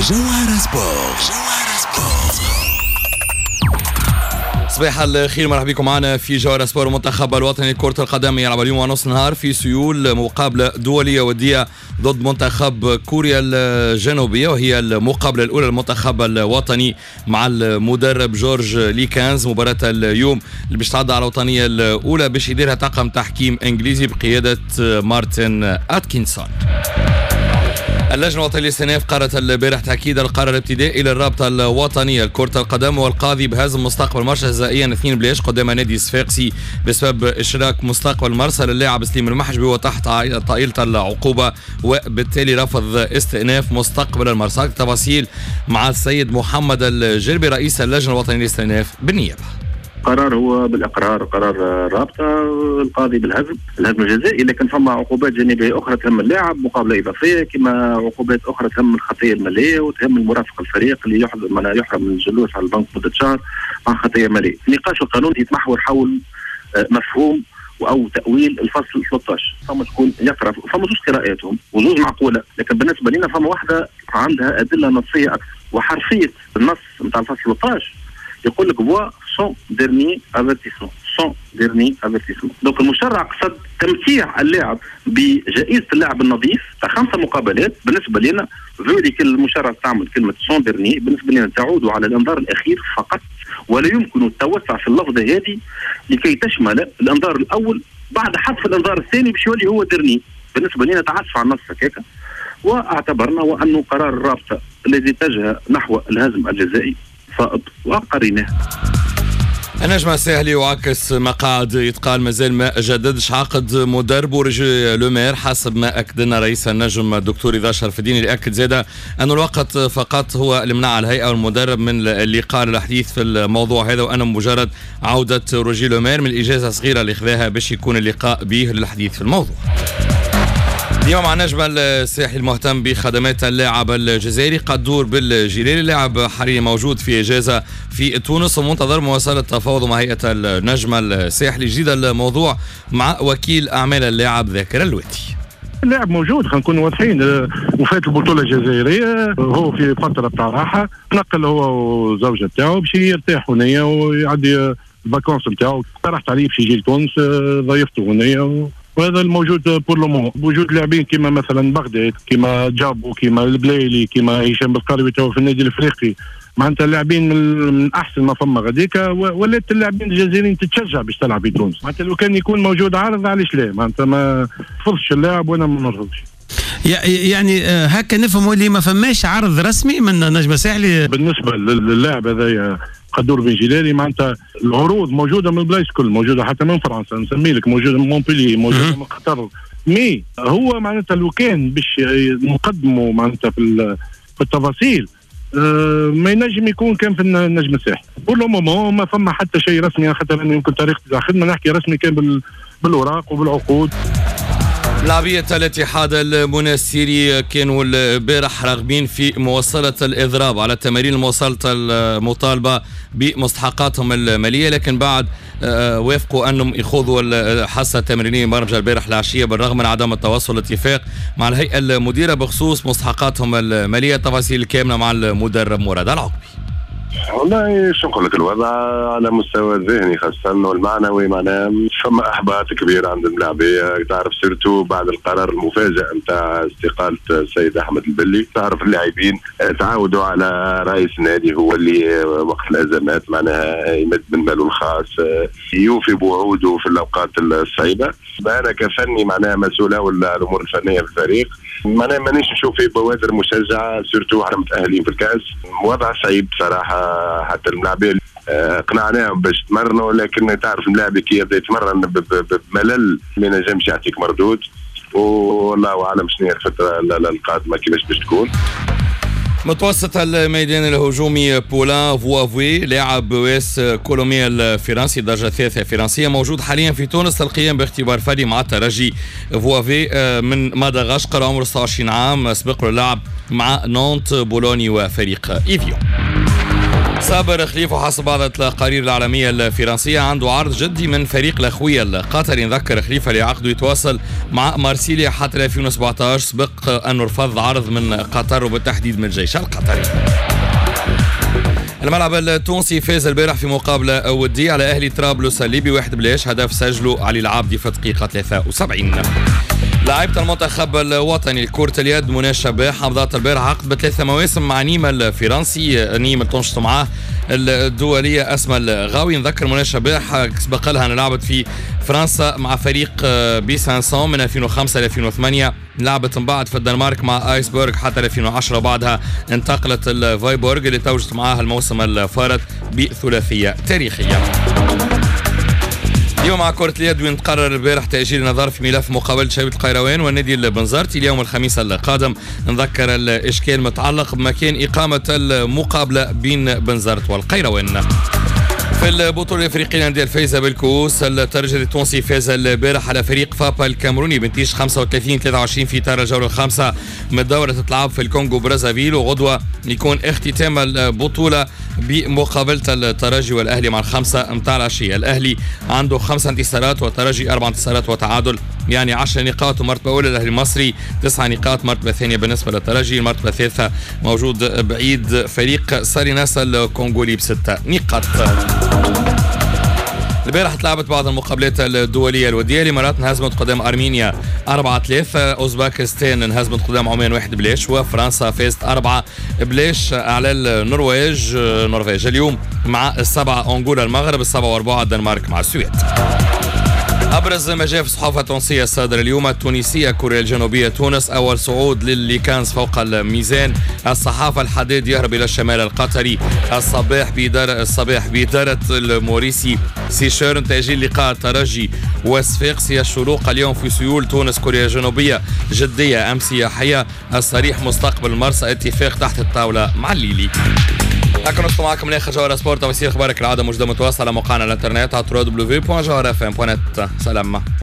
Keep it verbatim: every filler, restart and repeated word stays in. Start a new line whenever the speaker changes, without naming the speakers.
جوهرة سبورت. جوهرة سبورت. صباح الخير، مرحبا بكم معنا في جوهرة سبورت. المنتخب الوطني لكرة القدم يلعب اليوم ونص نهار في سيول مقابلة دولية ودية ضد منتخب كوريا الجنوبية، وهي المقابلة الأولى للمنتخب الوطني مع المدرب جورج ليكانز. مباراة اليوم اللي باش تعدى على الوطنية الأولى باش يديرها طاقم تحكيم إنجليزي بقيادة مارتن أتكنسون. اللجنة الوطنية للاستئناف قررت البارح تأكيد القرار الابتدائي للرابطة الوطنية لكرة القدم والقاضي بهزم مستقبل مرسى جزائيا اثنين بلاش قدام نادي صفاقسي بسبب إشراك مستقبل مرسى للاعب سليم المحجبي وتحت طائلة العقوبة، وبالتالي رفض استئناف مستقبل المرسى. تفاصيل مع السيد محمد الجربي رئيس اللجنة الوطنية للاستئناف بالنيابة.
قرار هو بالاقرار، قرار رابطه القاضي بالهزم الهزم الجزائي، لكن فما عقوبات جانبيه اخرى تهم اللاعب، مقابله اضافيه، كما عقوبات اخرى تهم الخطيه الماليه وتهم المرافق الفريق اللي يحرم يحرم من الجلوس على البنك مده شهر مع خطيه ماليه. النقاش القانوني يتمحور حول مفهوم او تاويل الفصل ثلاثة عشر. فما شكون يقرا، فما زوج قراءاتهم وزوج معقوله، لكن بالنسبه لنا فما واحده عندها ادله نصيه اكثر، وحرفيه النص نتاع الفصل ثلاثة عشر يقول لك بوا سون ديرني افيرتيسمون سون ديرني افيرتيسمون. دونك المشرع قصد تمتيع اللاعب بجائزه اللاعب النظيف تاع خمسه مقابلات. بالنسبه لنا ذلك المشرع استعمل كلمه سون ديرني، بالنسبه لنا تعود على الانذار الاخير فقط، ولا يمكن التوسع في اللفظه هذه لكي تشمل الانذار الاول بعد حذف الانذار الثاني باش يولي هو ديرني. بالنسبه لنا تعسف على النص هكاك، واعتبرنا وانه قرار الرابطه الذي اتجه نحو الهزم الجزائي صائب وقريناه.
النجم الساحلي يعكس مقاعد يتقال مازال ما جددش عقد مدرب روجي لومير حسب ما اكد لنا رئيس النجم الدكتور رضا شرف الدين، اللي اكد زاده ان الوقت فقط هو اللي منع الهيئه والمدرب من اللقاء للحديث في الموضوع هذا، وانه مجرد عوده روجي لومير من الاجازه الصغيره اللي خذاها باش يكون اللقاء به للحديث في الموضوع. اليوم مع نجم الساحلي المهتم بخدمات اللاعب الجزائري قدور بالجلالي. اللاعب حاليا موجود في اجازه في تونس ومنتظر مواصله التفاوض مع هيئه النجم الساحلي. جديد الموضوع مع وكيل اعمال اللاعب ذاكر اللواتي.
اللاعب موجود، خلينا نكون واضحين، وفات البطوله الجزائريه، هو في فتره تاع راحه، نقل هو وزوجته تاعو باش يرتاح هنايا ويعدي الفاكونس نتاعو. اقترحت عليه باش يجي لتونس، ضيفته هنايا، وهذا الموجود بور لو مومون. وجود لاعبين كما مثلا بغداد، كما جابو، كما البلايلي، كما هشام بالقروي تو في النادي الافريقي، معناتها اللاعبين من احسن ما فما غاديك، ولات اللاعبين الجزائريين تتشجع باش تلعب في تونس. معناتها لو كان يكون موجود عارض علاش لا، معناتها ما تفضش اللاعب وانا ما نرفضش.
يعني هكا نفهموا اللي ما فماش عرض رسمي من نجم الساحلي
بالنسبه للاعب هذايا قدور بن جلالي. معناتها العروض موجوده من البلايص كل، موجوده حتى من فرنسا، نسمي لك موجوده من مونبولي، موجوده من قطر. مي هو معناتها لو كان باش نقدموا معناتها في في التفاصيل أه ما ينجم يكون كان في النجم الساحلي. بور لو مومون ما فما حتى شيء رسمي، خاطر يمكن طريقه الخدمه نحكي رسمي كان بالاوراق وبالعقود.
لاعبية الاتحاد المنستيري كانوا البارح راغبين في مواصلة الإضراب على التمارين المواصلة المطالبة بمستحقاتهم المالية، لكن بعد وافقوا أنهم يخوضوا الحصة التمرينية برمجة البارح العشية بالرغم من عدم التوصل الاتفاق مع الهيئة المديرة بخصوص مستحقاتهم المالية. التفاصيل الكاملة مع المدرب مراد العقبي.
والله شو نقول لك، الوضع على مستوى الذهني خاصة والمعنوي معناه فما احباط كبير عند اللاعبية. تعرف سيرتو بعد القرار المفاجئ نتاع استقالة السيد احمد البلي، تعرف اللاعبين تعودوا على رئيس النادي هو اللي وقت الازمات معناها يمد من ماله الخاص، يوفي بوعوده في الاوقات الصعيبة. انا كفني معناها مسؤول ولا الامور الفنية في الفريق، معناها مانيش نشوف في بوادر مشجعة، سيرتو احنا متأهلين في الكأس. وضع صعيب صراحة، حتى الملاعبين قنعناهم باش تمرنوا، لكن تعرف الملاعب كي يبدا يتمرن بملل ما ينجمش يعطيك مردود، والله اعلم شنو هي الفتره القادمه كيفاش باش تكون.
متوسط الميدان الهجومي بولان فوافوي لاعب بواس كولوميا الفرنسي درجة ثالثة فرنسية موجود حاليا في تونس للقيام باختبار فردي مع الترجي. فوافي من مدغشقر عمره ستة وعشرين عام، سبق له اللعب مع نونت بولوني وفريق إيفيون. صابر خليفه حسب بعض التقارير العالمية الفرنسية عنده عرض جدي من فريق الأخوية القطري. نذكر خليفه لعقده يتواصل مع مارسيليا حتى ألفين وسبعة عشر، سبق أنه رفض عرض من قطر وبالتحديد من الجيش القطري. الملعب التونسي فاز البارح في مقابلة ودية على أهلي طرابلس الليبي واحد بلاش، هدف سجله علي العابدي في الدقيقة ثلاثة وسبعين. لاعبة المنتخب الوطني لكرة اليد منى شباح حمضت البارح عقد بثلاثة مواسم مع نيم الفرنسي. نيم تنشط معاه الدولية أسمى الغاوي. نذكر منى شباح سبق لها أن لعبت في فرنسا مع فريق بي خمسمية من ألفين وخمسة ل ألفين وثمانية، لعبت من بعد في الدنمارك مع آيسبورغ حتى ألفين وعشرة، بعدها انتقلت الفايبورغ اللي توجت معها الموسم الفارط بثلاثية تاريخية. اليوم مع كرة اليد وين تقرر البارح تأجيل النظر في ملف مقابلة شبيبة القيروان والنادي البنزرتي اليوم الخميس القادم. نذكر الإشكال متعلق بمكان إقامة المقابلة بين بنزرت والقيروان. في البطولة الافريقية للأندية الفايزة بالكؤوس، الترجي التونسي فاز البارح على فريق فابا الكاميروني بنتيجة خمسة وثلاثين ثلاثة وعشرين في اطار الجولة الخامسة من الدورة تتلعب في الكونغو برازافيل، وغدوة يكون اختتام البطولة بمقابلة الترجي والأهلي مع الخمسة متاع العشية. الأهلي عنده خمسة انتصارات والترجي أربع انتصارات وتعادل، يعني عشر نقاط ومرتبة أولى الأهلي المصري، تسع نقاط مرتبة ثانية بالنسبة للترجي، المرتبة الثالثة موجود بعيد فريق ساريناس الكونغولي بستة نقاط. البارح تلعبت بعض المقابلات الدولية الودية. الإمارات انهزمت قدام أرمينيا أربعة ثلاثة، أوزباكستان انهزمت قدام عمان واحد بلاش، وفرنسا فازت أربعة بلاش على النرويج نرويج. اليوم مع السبعة أنغولا المغرب، السبعة وأربعة الدنمارك مع السويد. أبرز ما جاء في الصحافة التونسية الصادرة اليوم: التونسية كوريا الجنوبية تونس أول صعود للليكانز فوق الميزان. الصحافة الحديد يهرب إلى الشمال القطري. الصباح بإدارة الصباح بإدارة الموريسي سيشيرن تأجيل لقاء الترجي وصفاقسي. الشروق اليوم في سيول تونس كوريا الجنوبية جدية أمس يحيى. الصريح مستقبل مرسى اتفاق تحت الطاولة مع الليلي. هكا نصف معكم من اخر جوهرة سبورت ومسير اخبارك العادة موجودة متواصلة على موقعنا الانترنت على دبليو دبليو دبليو دوت جوهرة اف ام دوت نت. سلام.